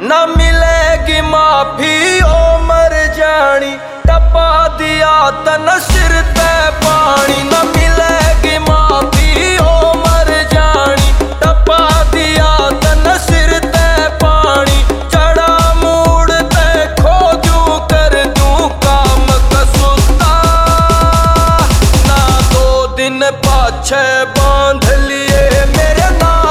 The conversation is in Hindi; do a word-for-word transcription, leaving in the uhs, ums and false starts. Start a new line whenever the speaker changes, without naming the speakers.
ना मिलेगी माफी ओ मर जानी, टपा दिया तन सिर ते पानी। ना मिलेगी माफी ओ मर जानी, टपा दिया तन सिर ते पानी। चढ़ा मूड ते खो जू कर दूं काम कसूता, ना दो दिन पाछे बांध लिए मेरे नाम